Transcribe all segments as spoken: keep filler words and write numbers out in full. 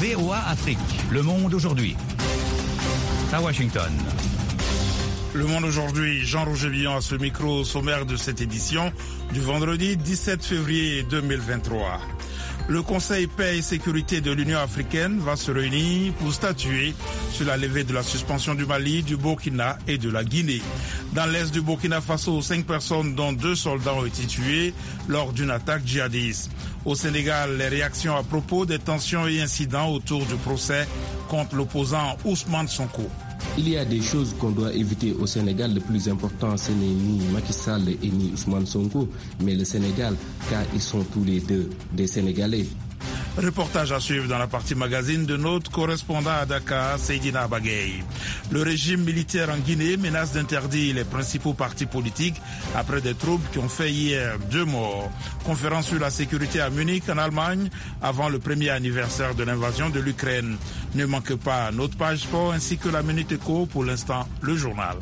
V O A Afrique, Le Monde aujourd'hui. À Washington. Le Monde aujourd'hui, Jean-Roger Villon à ce micro au sommaire de cette édition du vendredi dix-sept février deux mille vingt-trois. Le Conseil paix et sécurité de l'Union africaine va se réunir pour statuer sur la levée de la suspension du Mali, du Burkina et de la Guinée. Dans l'est du Burkina Faso, cinq personnes dont deux soldats ont été tués lors d'une attaque djihadiste. Au Sénégal, les réactions à propos des tensions et incidents autour du procès contre l'opposant Ousmane Sonko. Il y a des choses qu'on doit éviter au Sénégal. Le plus important, ce n'est ni Macky Sall et ni Ousmane Sonko, mais le Sénégal, car ils sont tous les deux des Sénégalais. Reportage à suivre dans la partie magazine de notre correspondant à Dakar, Seydina Bagay. Le régime militaire en Guinée menace d'interdire les principaux partis politiques après des troubles qui ont fait hier deux morts. Conférence sur la sécurité à Munich, en Allemagne, avant le premier anniversaire de l'invasion de l'Ukraine. Ne manque pas notre page sport ainsi que la Minute Éco, pour l'instant le journal.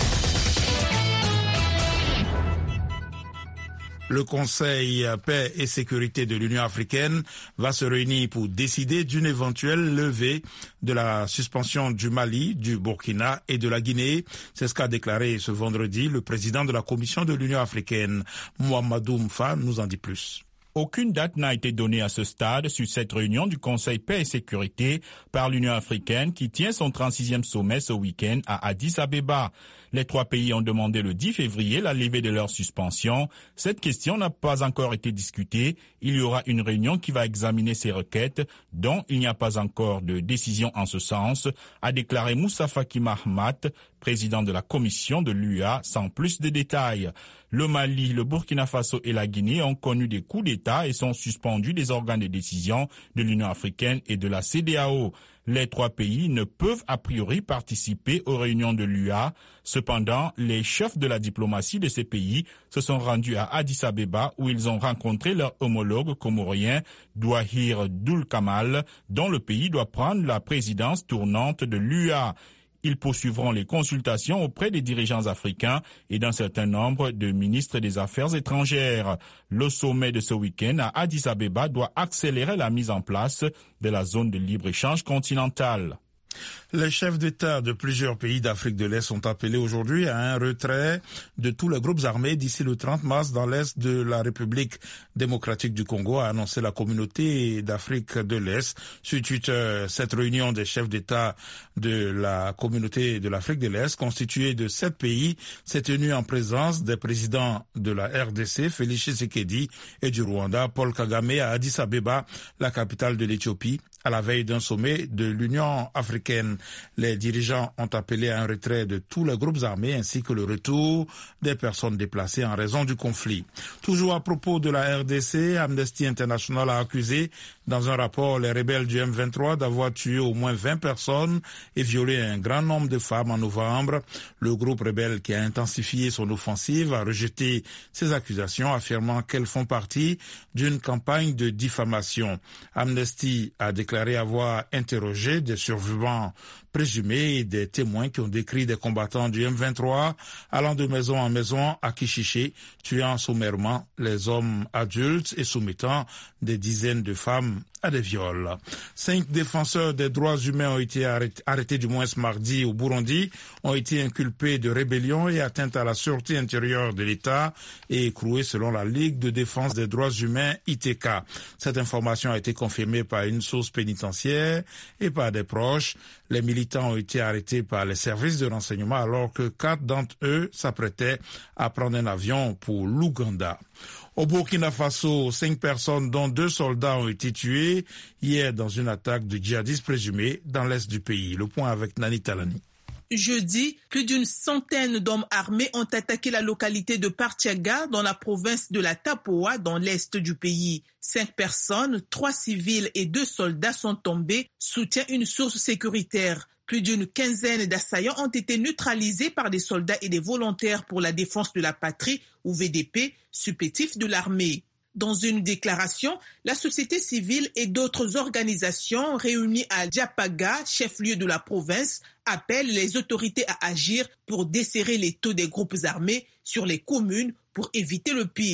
Le Conseil paix et sécurité de l'Union africaine va se réunir pour décider d'une éventuelle levée de la suspension du Mali, du Burkina et de la Guinée. C'est ce qu'a déclaré ce vendredi le président de la Commission de l'Union africaine. Mohamedou Mfa nous en dit plus. Aucune date n'a été donnée à ce stade sur cette réunion du Conseil paix et sécurité par l'Union africaine qui tient son trente-sixième sommet ce week-end à Addis Abeba. Les trois pays ont demandé le dix février la levée de leur suspension. Cette question n'a pas encore été discutée. Il y aura une réunion qui va examiner ces requêtes, dont il n'y a pas encore de décision en ce sens, a déclaré Moussa Faki Mahamat, président de la commission de l'U A, sans plus de détails. Le Mali, le Burkina Faso et la Guinée ont connu des coups d'État et sont suspendus des organes de décision de l'Union africaine et de la C E D E A O. Les trois pays ne peuvent a priori participer aux réunions de l'U A. Cependant, les chefs de la diplomatie de ces pays se sont rendus à Addis Abeba où ils ont rencontré leur homologue comorien Douahir Doul Kamal, dont le pays doit prendre la présidence tournante de l'U A. Ils poursuivront les consultations auprès des dirigeants africains et d'un certain nombre de ministres des Affaires étrangères. Le sommet de ce week-end à Addis Abeba doit accélérer la mise en place de la zone de libre-échange continentale. Les chefs d'État de plusieurs pays d'Afrique de l'Est sont appelés aujourd'hui à un retrait de tous les groupes armés d'ici le trente mars dans l'Est de la République démocratique du Congo, a annoncé la communauté d'Afrique de l'Est sur Twitter. Cette réunion des chefs d'État de la communauté de l'Afrique de l'Est, constituée de sept pays, s'est tenue en présence des présidents de la R D C, Félix Tshisekedi, et du Rwanda, Paul Kagame, à Addis Abeba, la capitale de l'Éthiopie, à la veille d'un sommet de l'Union africaine. Les dirigeants ont appelé à un retrait de tous les groupes armés ainsi que le retour des personnes déplacées en raison du conflit. Toujours à propos de la R D C, Amnesty International a accusé dans un rapport les rebelles du M vingt-trois d'avoir tué au moins vingt personnes et violé un grand nombre de femmes en novembre. Le groupe rebelle qui a intensifié son offensive a rejeté ces accusations, affirmant qu'elles font partie d'une campagne de diffamation. Amnesty a déclaré avoir interrogé des survivants présumés et des témoins qui ont décrit des combattants du M vingt-trois allant de maison en maison à Kishiché, tuant sommairement les hommes adultes et soumettant des dizaines de femmes à des viols. Cinq défenseurs des droits humains ont été arrêtés, arrêtés du moins ce mardi au Burundi, ont été inculpés de rébellion et atteinte à la sûreté intérieure de l'État et écroués selon la Ligue de défense des droits humains I T K. Cette information a été confirmée par une source pénitentiaire et par des proches. Les militants ont été arrêtés par les services de renseignement alors que quatre d'entre eux s'apprêtaient à prendre un avion pour l'Ouganda. Au Burkina Faso, cinq personnes dont deux soldats ont été tués hier dans une attaque de djihadistes présumés dans l'est du pays. Le point avec Nani Talani. Jeudi, plus d'une centaine d'hommes armés ont attaqué la localité de Partiaga dans la province de la Tapoa dans l'est du pays. Cinq personnes, trois civils et deux soldats sont tombés, soutient une source sécuritaire. Plus d'une quinzaine d'assaillants ont été neutralisés par des soldats et des volontaires pour la défense de la patrie, ou V D P, supplétif de l'armée. Dans une déclaration, la société civile et d'autres organisations réunies à Diapaga, chef-lieu de la province, appellent les autorités à agir pour desserrer les taux des groupes armés sur les communes pour éviter le pire.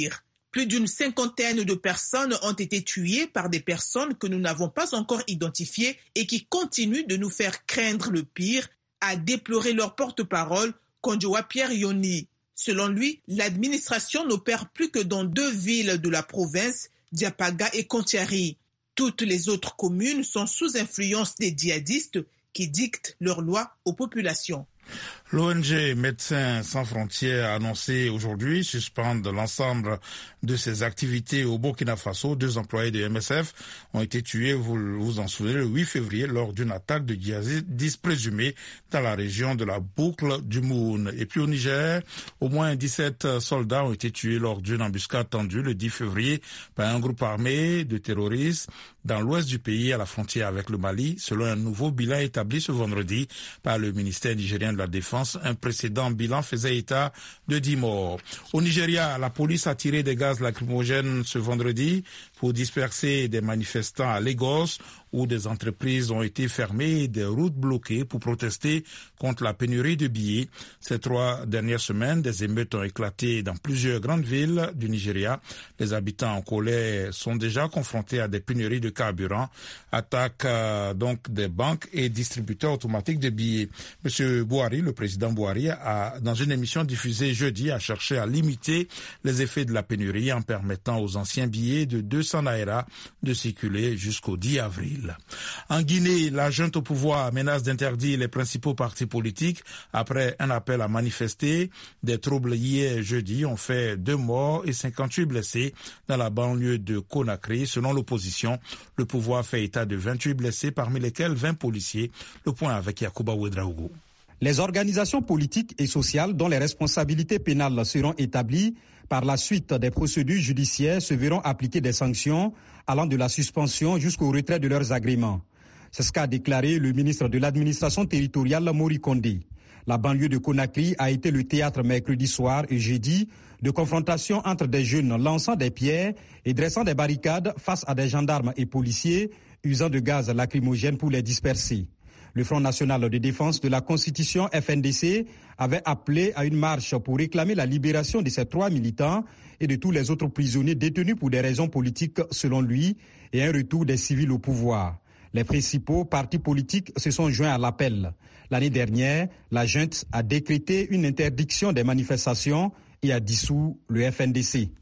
Plus d'une cinquantaine de personnes ont été tuées par des personnes que nous n'avons pas encore identifiées et qui continuent de nous faire craindre le pire, a déploré leur porte-parole, Konjoa Pierre Yoni. Selon lui, l'administration n'opère plus que dans deux villes de la province, Diapaga et Kontiari. Toutes les autres communes sont sous influence des djihadistes qui dictent leurs lois aux populations. L'O N G Médecins sans frontières a annoncé aujourd'hui suspendre l'ensemble de ses activités au Burkina Faso. Deux employés de M S F ont été tués, vous vous en souvenez, le huit février lors d'une attaque de djihadistes présumés dans la région de la boucle du Moun. Et puis au Niger, au moins dix-sept soldats ont été tués lors d'une embuscade tendue le dix février par un groupe armé de terroristes dans l'ouest du pays à la frontière avec le Mali, selon un nouveau bilan établi ce vendredi par le ministère nigérien de la Défense. Un précédent bilan faisait état de dix morts. Au Nigeria, la police a tiré des gaz lacrymogènes ce vendredi pour disperser des manifestants à Lagos, où des entreprises ont été fermées et des routes bloquées pour protester contre la pénurie de billets. Ces trois dernières semaines, des émeutes ont éclaté dans plusieurs grandes villes du Nigeria. Les habitants en colère sont déjà confrontés à des pénuries de carburant, attaquent euh, donc des banques et distributeurs automatiques de billets. Monsieur Buhari, le président Buhari, a, dans une émission diffusée jeudi, a cherché à limiter les effets de la pénurie en permettant aux anciens billets de deux cents naira de circuler jusqu'au dix avril. En Guinée, la junte au pouvoir menace d'interdire les principaux partis politiques après un appel à manifester. Des troubles hier jeudi ont fait deux morts et cinquante-huit blessés dans la banlieue de Conakry. Selon l'opposition, le pouvoir fait état de vingt-huit blessés, parmi lesquels vingt policiers. Le point avec Yacouba Ouedraogo. Les organisations politiques et sociales dont les responsabilités pénales seront établies par la suite des procédures judiciaires se verront appliquer des sanctions allant de la suspension jusqu'au retrait de leurs agréments. C'est ce qu'a déclaré le ministre de l'administration territoriale Mori Kondé. La banlieue de Conakry a été le théâtre mercredi soir et jeudi de confrontations entre des jeunes lançant des pierres et dressant des barricades face à des gendarmes et policiers usant de gaz lacrymogène pour les disperser. Le Front national de défense de la Constitution F N D C avait appelé à une marche pour réclamer la libération de ces trois militants et de tous les autres prisonniers détenus pour des raisons politiques selon lui et un retour des civils au pouvoir. Les principaux partis politiques se sont joints à l'appel. L'année dernière, la junte a décrété une interdiction des manifestations et a dissous le F N D C.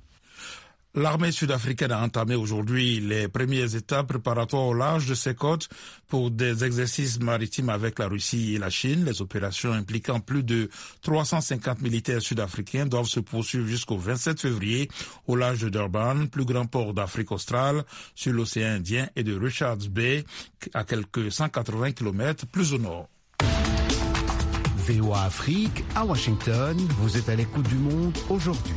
L'armée sud-africaine a entamé aujourd'hui les premières étapes préparatoires au large de ses côtes pour des exercices maritimes avec la Russie et la Chine. Les opérations impliquant plus de trois cent cinquante militaires sud-africains doivent se poursuivre jusqu'au vingt-sept février au large de Durban, plus grand port d'Afrique australe, sur l'océan Indien, et de Richards Bay, à quelques cent quatre-vingts kilomètres plus au nord. V O A Afrique, à Washington, vous êtes à l'écoute du monde aujourd'hui.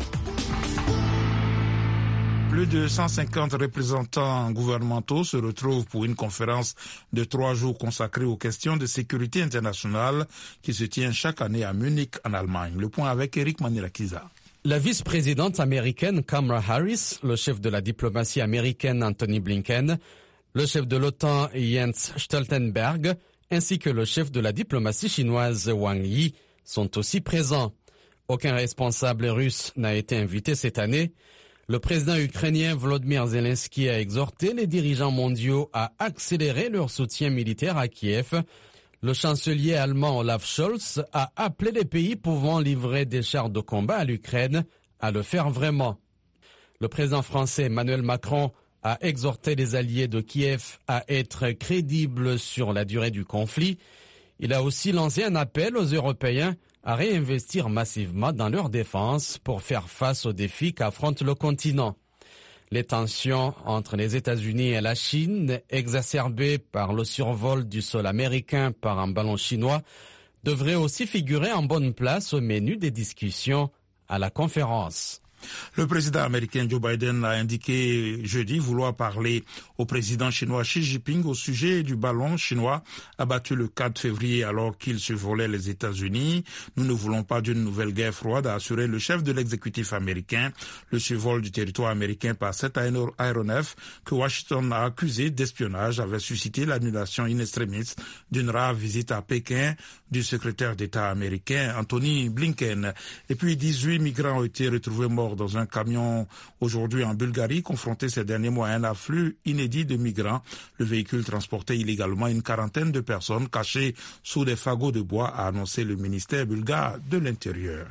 Plus de cent cinquante représentants gouvernementaux se retrouvent pour une conférence de trois jours consacrée aux questions de sécurité internationale qui se tient chaque année à Munich, en Allemagne. Le point avec Eric Manirakiza. La vice-présidente américaine Kamala Harris, le chef de la diplomatie américaine Anthony Blinken, le chef de l'OTAN Jens Stoltenberg, ainsi que le chef de la diplomatie chinoise Wang Yi sont aussi présents. Aucun responsable russe n'a été invité cette année. Le président ukrainien Volodymyr Zelensky a exhorté les dirigeants mondiaux à accélérer leur soutien militaire à Kiev. Le chancelier allemand Olaf Scholz a appelé les pays pouvant livrer des chars de combat à l'Ukraine à le faire vraiment. Le président français Emmanuel Macron a exhorté les alliés de Kiev à être crédibles sur la durée du conflit. Il a aussi lancé un appel aux Européens à réinvestir massivement dans leur défense pour faire face aux défis qu'affronte le continent. Les tensions entre les États-Unis et la Chine, exacerbées par le survol du sol américain par un ballon chinois, devraient aussi figurer en bonne place au menu des discussions à la conférence. Le président américain Joe Biden a indiqué jeudi vouloir parler au président chinois Xi Jinping au sujet du ballon chinois abattu le quatre février alors qu'il survolait les États-Unis. Nous ne voulons pas d'une nouvelle guerre froide, a assuré le chef de l'exécutif américain. Le survol du territoire américain par cet aéronef que Washington a accusé d'espionnage avait suscité l'annulation in extremis d'une rare visite à Pékin du secrétaire d'État américain Anthony Blinken. Et puis dix-huit migrants ont été retrouvés morts mort dans un camion aujourd'hui en Bulgarie, confronté ces derniers mois à un afflux inédit de migrants. Le véhicule transportait illégalement une quarantaine de personnes cachées sous des fagots de bois, a annoncé le ministère bulgare de l'Intérieur.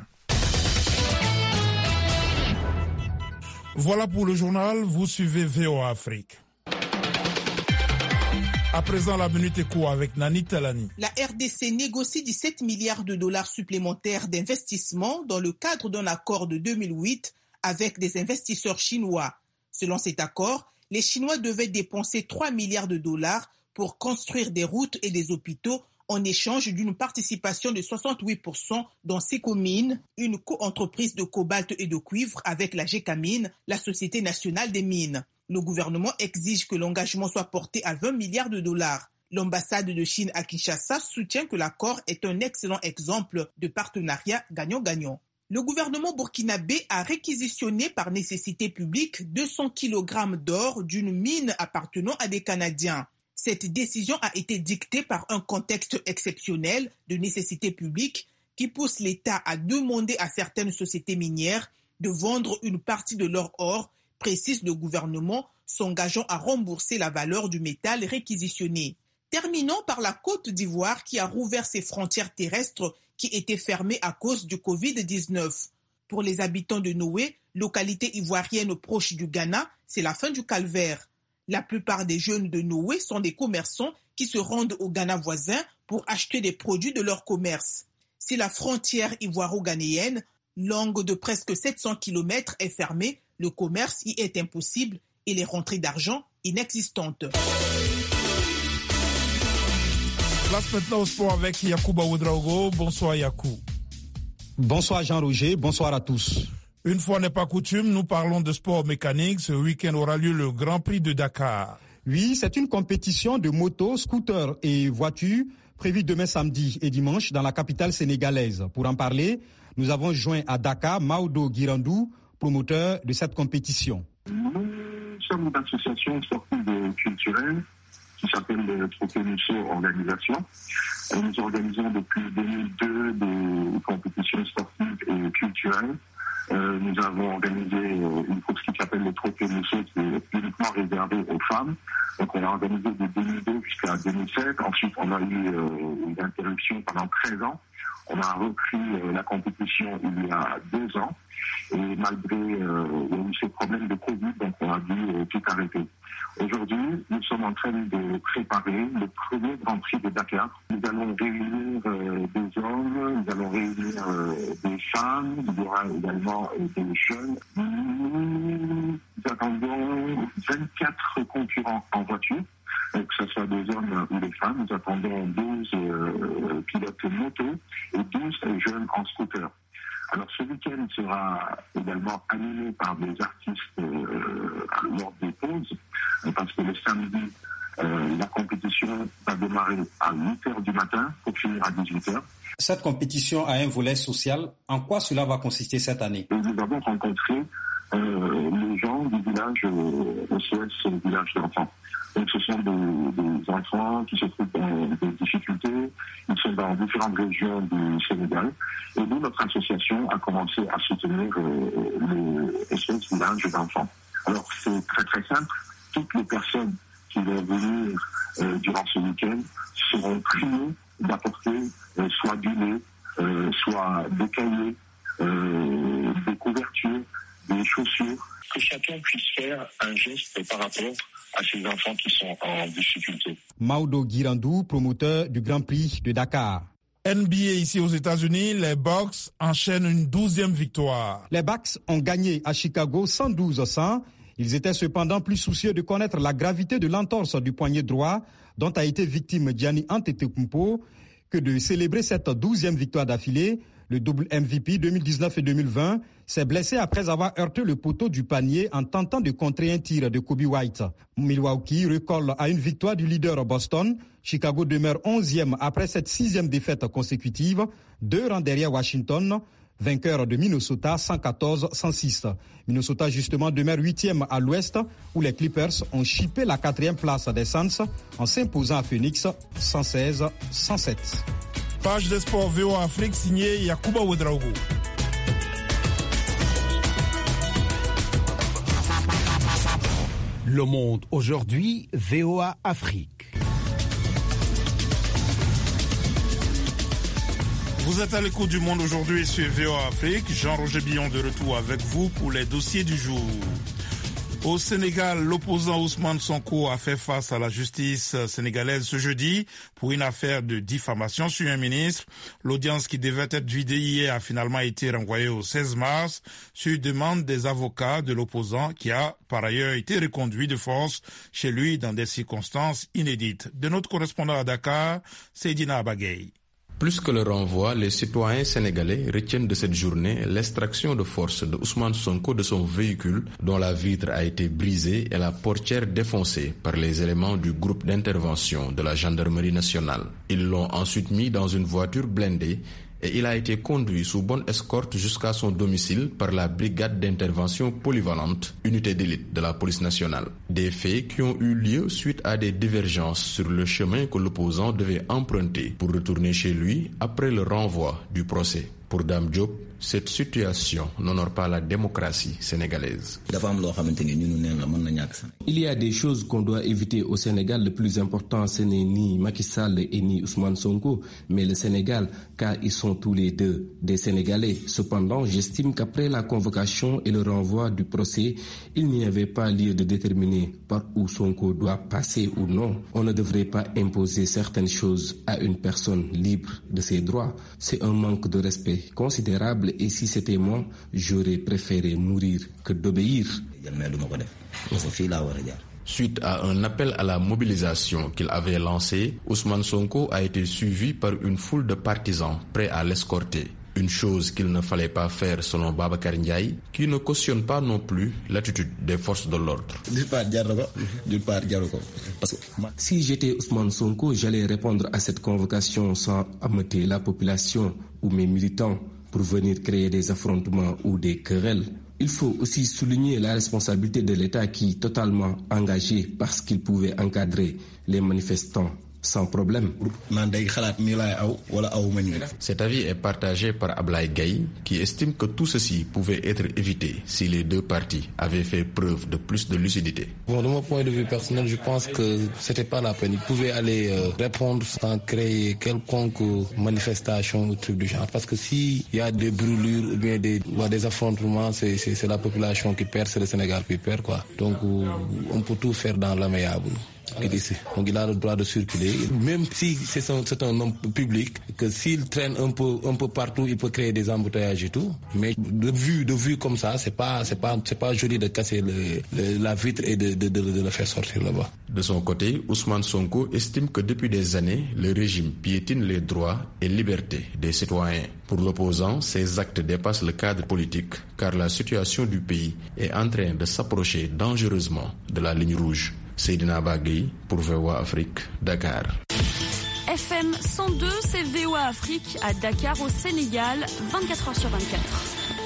Voilà pour le journal, vous suivez V O A Afrique. À présent, la minute éco avec Nani Talani. La R D C négocie dix-sept milliards de dollars supplémentaires d'investissement dans le cadre d'un accord de deux mille huit avec des investisseurs chinois. Selon cet accord, les Chinois devaient dépenser trois milliards de dollars pour construire des routes et des hôpitaux en échange d'une participation de soixante-huit pour cent dans Sécomine, une co-entreprise de cobalt et de cuivre avec la Gécamine, la Société nationale des mines. Le gouvernement exige que l'engagement soit porté à vingt milliards de dollars. L'ambassade de Chine à Kinshasa soutient que l'accord est un excellent exemple de partenariat gagnant-gagnant. Le gouvernement burkinabé a réquisitionné par nécessité publique deux cents kilogrammes d'or d'une mine appartenant à des Canadiens. Cette décision a été dictée par un contexte exceptionnel de nécessité publique qui pousse l'État à demander à certaines sociétés minières de vendre une partie de leur or, précise le gouvernement, s'engageant à rembourser la valeur du métal réquisitionné. Terminons par la Côte d'Ivoire qui a rouvert ses frontières terrestres qui étaient fermées à cause du covid dix-neuf. Pour les habitants de Noé, localité ivoirienne proche du Ghana, c'est la fin du calvaire. La plupart des jeunes de Noé sont des commerçants qui se rendent au Ghana voisin pour acheter des produits de leur commerce. Si la frontière ivoiro-ghanéenne, longue de presque sept cents kilomètres, est fermée, le commerce y est impossible et les rentrées d'argent inexistantes. Place maintenant au sport avec Yacouba Ouedraogo. Bonsoir Yakou. Bonsoir Jean-Roger, bonsoir à tous. Une fois n'est pas coutume, nous parlons de sport mécanique. Ce week-end aura lieu le Grand Prix de Dakar. Oui, c'est une compétition de motos, scooters et voitures prévue demain samedi et dimanche dans la capitale sénégalaise. Pour en parler, nous avons joint à Dakar Maodo Girandou, promoteur de cette compétition. Nous sommes une association sportive et culturelle qui s'appelle le Trophée Musso Organisation. Nous organisons depuis deux mille deux des compétitions sportives et culturelles. Euh, nous avons organisé une course qui s'appelle le Trophée Musso, qui est uniquement réservée aux femmes. Donc on a organisé de deux mille deux jusqu'à deux mille sept. Ensuite, on a eu euh, une interruption pendant treize ans. On a repris euh, la compétition il y a deux ans. Et malgré euh, il y a eu ces problèmes de Covid, donc on a dû euh, tout arrêter. Aujourd'hui, nous sommes en train de préparer le premier Grand Prix de Dakar. Nous allons réunir euh, des hommes, nous allons réunir euh, des femmes, il y aura également euh, des jeunes. Nous attendons vingt-quatre concurrents en voiture, que ce soit des hommes ou des femmes. Nous attendons douze euh, pilotes moto et douze jeunes en scooter. Alors ce week-end sera également animé par des artistes euh, lors des pauses, parce que le samedi, euh, la compétition va démarrer à huit heures du matin pour finir à dix-huit heures. Cette compétition a un volet social. En quoi cela va consister cette année? Et nous avons rencontré euh, les gens du village euh, O C S, le village d'enfants. Donc ce sont des, des enfants qui se trouvent dans des difficultés, ils sont dans différentes régions du Sénégal. Et nous, notre association a commencé à soutenir euh, le S O S village d'enfants. Alors c'est très très simple, toutes les personnes qui vont venir euh, durant ce week-end seront priées d'apporter euh, soit du lait, euh, soit des cahiers, euh, des couvertures, des chaussures. Que chacun puisse faire un geste par rapport à ces enfants qui sont en difficulté. Maodo Girandou, promoteur du Grand Prix de Dakar. N B A ici aux États-Unis, les Bucks enchaînent une douzième victoire. Les Bucks ont gagné à Chicago cent douze à cent. Ils étaient cependant plus soucieux de connaître la gravité de l'entorse du poignet droit dont a été victime Giannis Antetokounmpo que de célébrer cette douzième victoire d'affilée. Le double M V P deux mille dix-neuf et deux mille vingt s'est blessé après avoir heurté le poteau du panier en tentant de contrer un tir de Kobe White. Milwaukee recolle à une victoire du leader Boston. Chicago demeure onzième après cette sixième défaite consécutive, deux rangs derrière Washington, vainqueur de Minnesota cent quatorze à cent six. Minnesota justement demeure huitième à l'ouest où les Clippers ont chippé la quatrième place des Suns en s'imposant à Phoenix cent seize à cent sept. Page des sports V O A Afrique signée Yacouba Ouedraogo. Le Monde aujourd'hui, V O A Afrique. Vous êtes à l'écoute du Monde aujourd'hui sur V O A Afrique. Jean-Roger Billon de retour avec vous pour les dossiers du jour. Au Sénégal, l'opposant Ousmane Sonko a fait face à la justice sénégalaise ce jeudi pour une affaire de diffamation sur un ministre. L'audience qui devait être vidée hier a finalement été renvoyée au seize mars sur demande des avocats de l'opposant qui a par ailleurs été reconduit de force chez lui dans des circonstances inédites. De notre correspondant à Dakar, Seydina Abagay. Plus que le renvoi, les citoyens sénégalais retiennent de cette journée l'extraction de force de Ousmane Sonko de son véhicule dont la vitre a été brisée et la portière défoncée par les éléments du groupe d'intervention de la gendarmerie nationale. Ils l'ont ensuite mis dans une voiture blindée et il a été conduit sous bonne escorte jusqu'à son domicile par la brigade d'intervention polyvalente, unité d'élite de la police nationale. Des faits qui ont eu lieu suite à des divergences sur le chemin que l'opposant devait emprunter pour retourner chez lui après le renvoi du procès. Pour Dame Diop, cette situation n'honore pas la démocratie sénégalaise. Il y a des choses qu'on doit éviter au Sénégal. Le plus important, ce n'est ni Macky Sall et ni Ousmane Sonko, mais le Sénégal, car ils sont tous les deux des Sénégalais. Cependant, j'estime qu'après la convocation et le renvoi du procès, il n'y avait pas lieu de déterminer par où Sonko doit passer ou non. On ne devrait pas imposer certaines choses à une personne libre de ses droits. C'est un manque de respect considérable et si c'était moi, j'aurais préféré mourir que d'obéir. Suite à un appel à la mobilisation qu'il avait lancé, Ousmane Sonko a été suivi par une foule de partisans prêts à l'escorter. Une chose qu'il ne fallait pas faire selon Babacar Ndiaye, qui ne cautionne pas non plus l'attitude des forces de l'ordre. Si j'étais Ousmane Sonko, j'allais répondre à cette convocation sans ameuter la population ou mes militants pour venir créer des affrontements ou des querelles. Il faut aussi souligner la responsabilité de l'État qui est totalement engagé parce qu'il pouvait encadrer les manifestants sans problème. Cet avis est partagé par Ablaye Gaye, qui estime que tout ceci pouvait être évité si les deux parties avaient fait preuve de plus de lucidité. Bon, de mon point de vue personnel, je pense que c'était pas la peine. Ils pouvaient aller euh, répondre sans créer quelconque manifestation ou truc du genre. Parce que s'il y a des brûlures ou bien des, ou des affrontements, c'est, c'est, c'est la population qui perd, c'est le Sénégal qui perd, quoi. Donc, euh, on peut tout faire dans l'amiable. Donc il a le droit de circuler, même si c'est un, c'est un homme public, que s'il traîne un peu, un peu partout, il peut créer des embouteillages et tout. Mais de vue, de vue comme ça, c'est pas, c'est pas, c'est pas joli de casser le, le, la vitre et de, de, de, de le faire sortir là-bas. De son côté, Ousmane Sonko estime que depuis des années, le régime piétine les droits et libertés des citoyens. Pour l'opposant, ces actes dépassent le cadre politique, car la situation du pays est en train de s'approcher dangereusement de la ligne rouge. Seydina Bagui pour V O A Afrique, Dakar. F M cent deux, c'est V O A Afrique à Dakar au Sénégal, vingt-quatre heures sur vingt-quatre.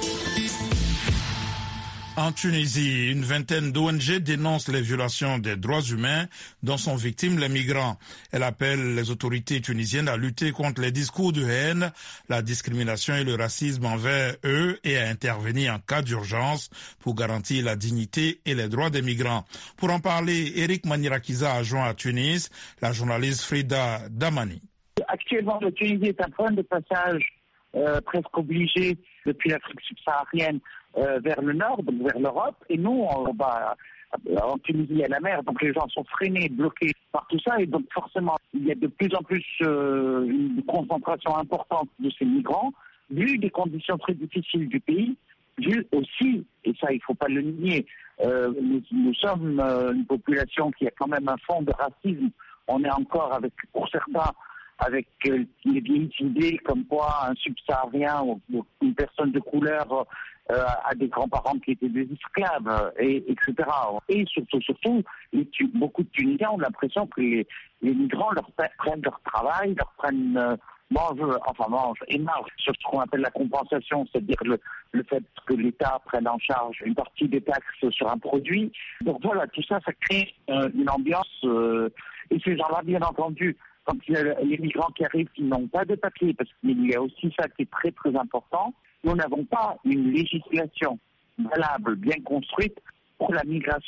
En Tunisie, une vingtaine d'O N G dénoncent les violations des droits humains dont sont victimes les migrants. Elle appelle les autorités tunisiennes à lutter contre les discours de haine, la discrimination et le racisme envers eux et à intervenir en cas d'urgence pour garantir la dignité et les droits des migrants. Pour en parler, Eric Manirakiza a joint à Tunis la journaliste Frida Damani. Actuellement, la Tunisie est un point de passage euh, presque obligé depuis l'Afrique subsaharienne Euh, vers le nord, donc vers l'Europe, et nous, on va en Tunisie à la mer, donc les gens sont freinés, bloqués par tout ça, et donc forcément, il y a de plus en plus euh, une concentration importante de ces migrants, vu des conditions très difficiles du pays, vu aussi, et ça il ne faut pas le nier, euh, nous, nous sommes euh, une population qui a quand même un fond de racisme, on est encore avec, pour certains, avec euh, les vieilles idées comme quoi un subsaharien ou, ou une personne de couleur euh, a des grands-parents qui étaient des esclaves, et, etc. Et surtout, surtout, les, beaucoup de Tunisiens ont l'impression que les, les migrants leur prennent leur travail, leur prennent, euh, mangent, enfin mangent et marchent sur ce qu'on appelle la compensation, c'est-à-dire le, le fait que l'État prenne en charge une partie des taxes sur un produit. Donc voilà, tout ça, ça crée euh, une ambiance, euh, et ces gens-là, bien entendu, quand il y a les migrants qui arrivent qui n'ont pas de papier, parce qu'il y a aussi ça qui est très très important, nous n'avons pas une législation valable, bien construite pour la migration.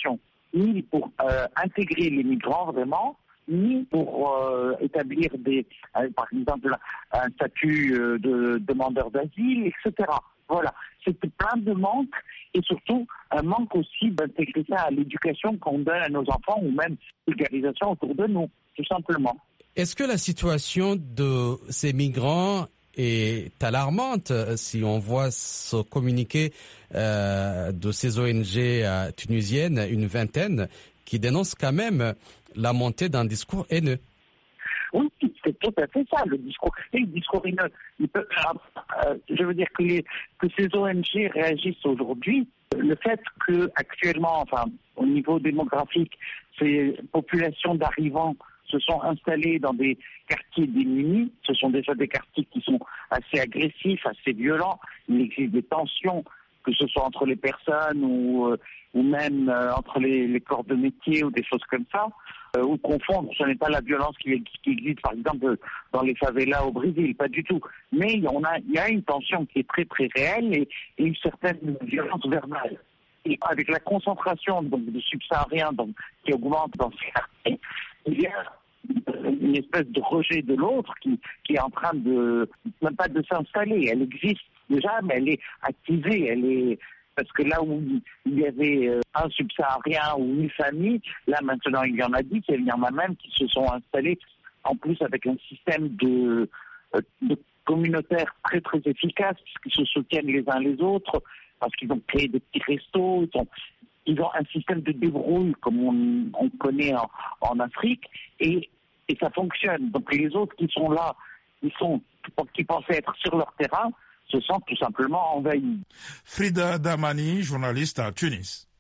ni pour euh, intégrer les migrants vraiment, ni pour euh, établir des, euh, par exemple, un statut euh, de demandeur d'asile, et cetera. Voilà, c'est plein de manques et surtout un manque aussi d'intégrer ça à l'éducation qu'on donne à nos enfants ou même vulgarisation autour de nous, tout simplement. Est-ce que la situation de ces migrants est alarmante si on voit ce communiqué euh, de ces O N G euh, tunisiennes, une vingtaine, qui dénoncent quand même la montée d'un discours haineux? Oui, c'est tout à fait ça, le discours, le discours haineux. Il peut, euh, je veux dire que, les, que ces O N G réagissent aujourd'hui. Le fait que actuellement, enfin, au niveau démographique, ces populations d'arrivants se sont installées dans des quartiers démunis. Ce sont déjà des quartiers qui sont assez agressifs, assez violents. Il existe des tensions, que ce soit entre les personnes ou, euh, ou même euh, entre les, les corps de métier ou des choses comme ça, euh, ou confondre. Ce n'est pas la violence qui, qui existe, par exemple, dans les favelas au Brésil, pas du tout. Mais on a, il y a une tension qui est très très réelle et, et une certaine violence verbale. Et avec la concentration donc, de subsahariens donc, qui augmente dans ces quartiers, il y a une espèce de rejet de l'autre qui, qui est en train de, même pas de s'installer. Elle existe déjà, mais elle est activée. Elle est, parce que là où il y avait un subsaharien ou une famille, là maintenant il y en a dix, il y en a même qui se sont installés, en plus avec un système de, de communautaire très très efficace, puisqu'ils se soutiennent les uns les autres, parce qu'ils ont créé des petits restos, ils ont, ils ont un système de débrouille comme on, on connaît en, en Afrique, et, et ça fonctionne. Donc les autres qui sont là, ils sont, qui pensaient être sur leur terrain, se sentent tout simplement envahis. Frida Damani, journaliste à Tunis.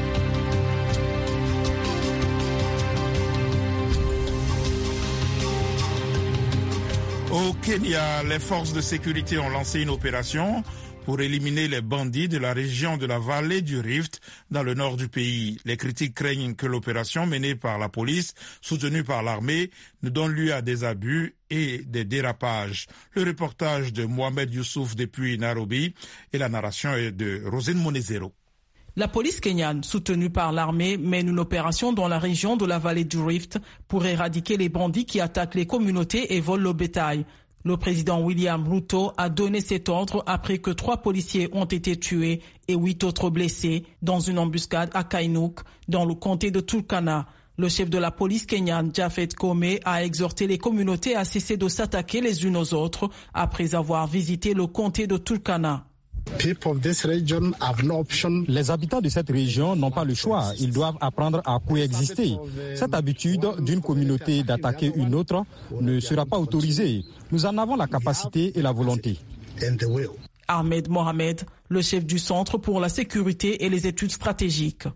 Au Kenya, les forces de sécurité ont lancé une opération pour éliminer les bandits de la région de la vallée du Rift dans le nord du pays. Les critiques craignent que l'opération menée par la police, soutenue par l'armée, ne donne lieu à des abus et des dérapages. Le reportage de Mohamed Youssouf depuis Nairobi et la narration est de Rosine Monezero. La police kenyane, soutenue par l'armée, mène une opération dans la région de la vallée du Rift pour éradiquer les bandits qui attaquent les communautés et volent le bétail. Le président William Ruto a donné cet ordre après que trois policiers ont été tués et huit autres blessés dans une embuscade à Kainouk, dans le comté de Turkana. Le chef de la police kenyane, Japhet Koome, a exhorté les communautés à cesser de s'attaquer les unes aux autres après avoir visité le comté de Turkana. Les habitants de cette région n'ont pas le choix. Ils doivent apprendre à coexister. Cette habitude d'une communauté d'attaquer une autre ne sera pas autorisée. Nous en avons la capacité et la volonté. Ahmed Mohamed, le chef du Centre pour la sécurité et les études stratégiques.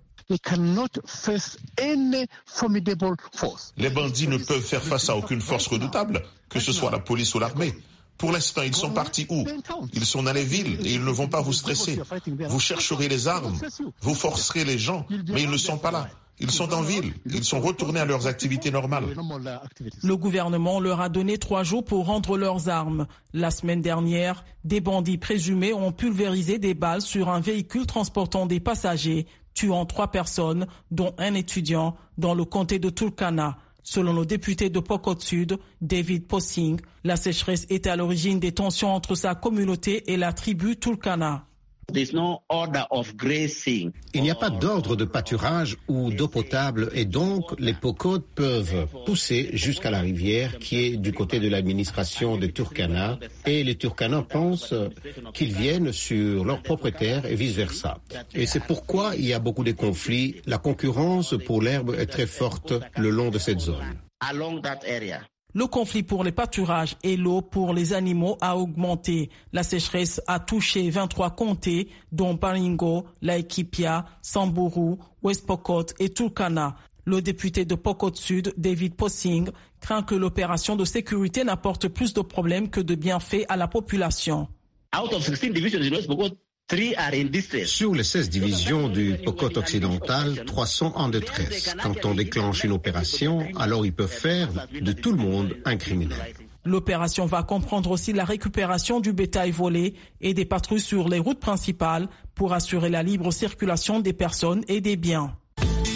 Les bandits ne peuvent faire face à aucune force redoutable, que ce soit la police ou l'armée. Pour l'instant, ils sont partis où? Ils sont dans les villes et ils ne vont pas vous stresser. Vous chercherez les armes, vous forcerez les gens, mais ils ne sont pas là. Ils sont en ville, ils sont retournés à leurs activités normales. Le gouvernement leur a donné trois jours pour rendre leurs armes. La semaine dernière, des bandits présumés ont pulvérisé des balles sur un véhicule transportant des passagers, tuant trois personnes, dont un étudiant, dans le comté de Turkana. Selon le député de Pokot Sud, David Posing, la sécheresse est à l'origine des tensions entre sa communauté et la tribu Turkana. Il n'y a pas d'ordre de pâturage ou d'eau potable et donc les Pokot peuvent pousser jusqu'à la rivière qui est du côté de l'administration de Turkana et les Turkana pensent qu'ils viennent sur leur propre terre et vice-versa. Et c'est pourquoi il y a beaucoup de conflits. La concurrence pour l'herbe est très forte le long de cette zone. Le conflit pour les pâturages et l'eau pour les animaux a augmenté. La sécheresse a touché vingt-trois comtés, dont Baringo, Laikipia, Samburu, West Pokot et Turkana. Le député de Pokot Sud, David Posing, craint que l'opération de sécurité n'apporte plus de problèmes que de bienfaits à la population. Out of sixteen divisions in West Pokot, sur les seize divisions du Pokot occidental, trois sont en détresse. Quand on déclenche une opération, alors ils peuvent faire de tout le monde un criminel. L'opération va comprendre aussi la récupération du bétail volé et des patrouilles sur les routes principales pour assurer la libre circulation des personnes et des biens.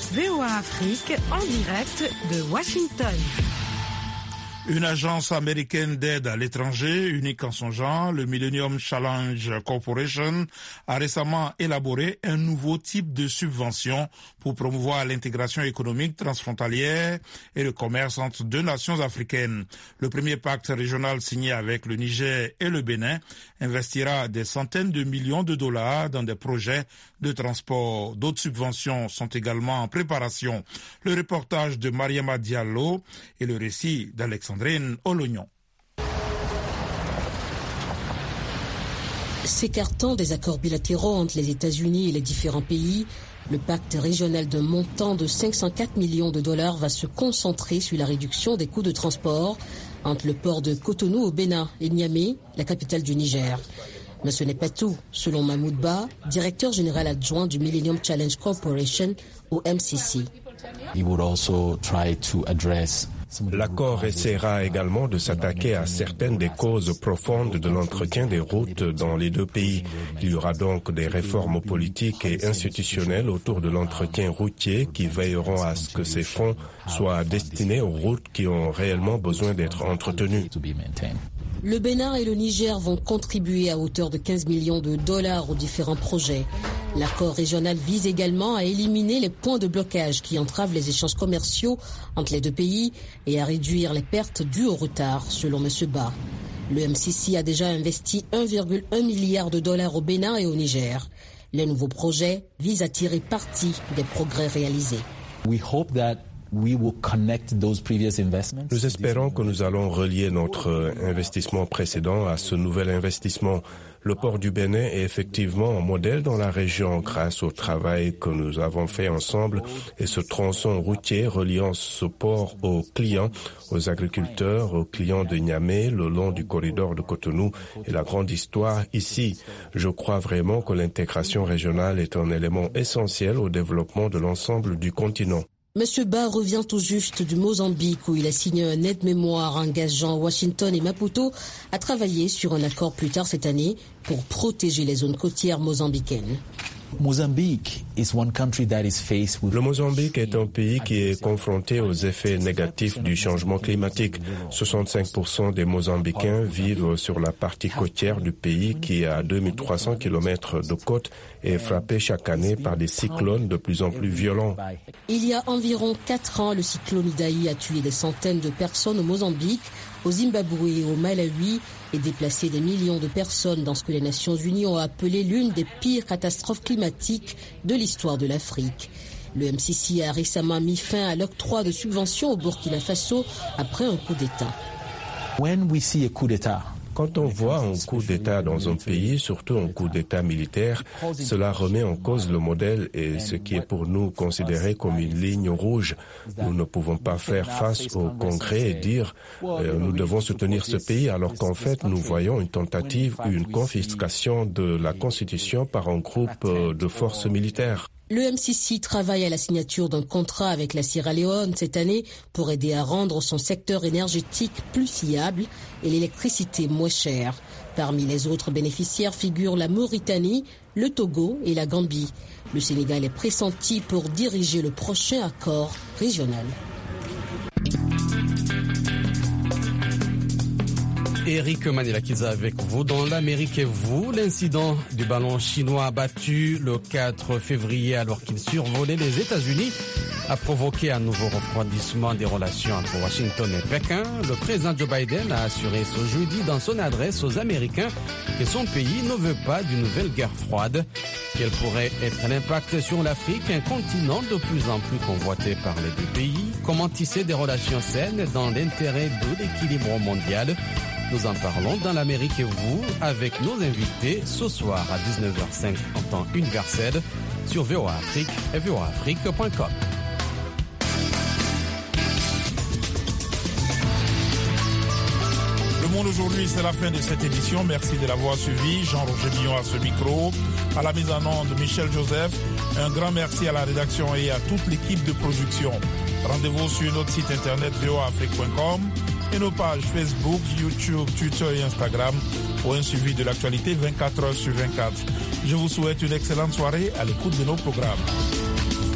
V O A Afrique en direct de Washington. Une agence américaine d'aide à l'étranger, unique en son genre, le Millennium Challenge Corporation, a récemment élaboré un nouveau type de subvention pour promouvoir l'intégration économique transfrontalière et le commerce entre deux nations africaines. Le premier pacte régional signé avec le Niger et le Bénin investira des centaines de millions de dollars dans des projets de transport. D'autres subventions sont également en préparation. Le reportage de Mariama Diallo et le récit d'Alexandrine Olognon. S'écartant des accords bilatéraux entre les États-Unis et les différents pays, le pacte régional d'un montant de cinq cent quatre millions de dollars va se concentrer sur la réduction des coûts de transport entre le port de Cotonou au Bénin et Niamey, la capitale du Niger. Mais ce n'est pas tout, selon Mahmoud Ba, directeur général adjoint du Millennium Challenge Corporation au M C C. L'accord essaiera également de s'attaquer à certaines des causes profondes de l'entretien des routes dans les deux pays. Il y aura donc des réformes politiques et institutionnelles autour de l'entretien routier qui veilleront à ce que ces fonds soient destinés aux routes qui ont réellement besoin d'être entretenues. Le Bénin et le Niger vont contribuer à hauteur de quinze millions de dollars aux différents projets. L'accord régional vise également à éliminer les points de blocage qui entravent les échanges commerciaux entre les deux pays et à réduire les pertes dues au retard, selon M. Ba. Le M C C a déjà investi un virgule un milliard de dollars au Bénin et au Niger. Les nouveaux projets visent à tirer parti des progrès réalisés. We hope that Nous espérons que nous allons relier notre investissement précédent à ce nouvel investissement. Le port du Bénin est effectivement un modèle dans la région grâce au travail que nous avons fait ensemble et ce tronçon routier reliant ce port aux clients, aux agriculteurs, aux clients de Niamey le long du corridor de Cotonou et la grande histoire ici. Je crois vraiment que l'intégration régionale est un élément essentiel au développement de l'ensemble du continent. Monsieur Ba revient tout juste du Mozambique où il a signé un aide-mémoire engageant Washington et Maputo à travailler sur un accord plus tard cette année pour protéger les zones côtières mozambicaines. Le Mozambique est un pays qui est confronté aux effets négatifs du changement climatique. soixante-cinq pour cent des Mozambicains vivent sur la partie côtière du pays qui est à deux mille trois cents kilomètres de côte et est frappé chaque année par des cyclones de plus en plus violents. Il y a environ quatre ans, le cyclone Idai a tué des centaines de personnes au Mozambique, au Zimbabwe et au Malawi et déplacé des millions de personnes dans ce que les Nations Unies ont appelé l'une des pires catastrophes climatiques de l'histoire de l'Afrique. Le M C C a récemment mis fin à l'octroi de subventions au Burkina Faso après un coup d'État. When we see a coup d'État, Quand on voit un coup d'État dans un pays, surtout un coup d'État militaire, cela remet en cause le modèle et ce qui est pour nous considéré comme une ligne rouge. Nous ne pouvons pas faire face au Congrès et dire euh, nous devons soutenir ce pays alors qu'en fait nous voyons une tentative, une confiscation de la Constitution par un groupe de forces militaires. Le M C C travaille à la signature d'un contrat avec la Sierra Leone cette année pour aider à rendre son secteur énergétique plus fiable et l'électricité moins chère. Parmi les autres bénéficiaires figurent la Mauritanie, le Togo et la Gambie. Le Sénégal est pressenti pour diriger le prochain accord régional. Eric Manilakiza avec vous dans l'Amérique et vous. L'incident du ballon chinois abattu le quatre février alors qu'il survolait les États-Unis a provoqué un nouveau refroidissement des relations entre Washington et Pékin. Le président Joe Biden a assuré ce jeudi dans son adresse aux Américains que son pays ne veut pas d'une nouvelle guerre froide. Quel pourrait être l'impact sur l'Afrique, un continent de plus en plus convoité par les deux pays? Comment tisser des relations saines dans l'intérêt de l'équilibre mondial? Nous en parlons dans l'Amérique et vous avec nos invités ce soir à dix-neuf heures cinq en temps universel sur V O A Afrique et V O A Afrique point com. Le Monde aujourd'hui, c'est la fin de cette édition. Merci de l'avoir suivi. Jean-Roger Billon à ce micro. À la mise en onde, Michel Joseph. Un grand merci à la rédaction et à toute l'équipe de production. Rendez-vous sur notre site internet V O A Afrique point com et nos pages Facebook, YouTube, Twitter et Instagram pour un suivi de l'actualité vingt-quatre heures sur vingt-quatre. Je vous souhaite une excellente soirée à l'écoute de nos programmes.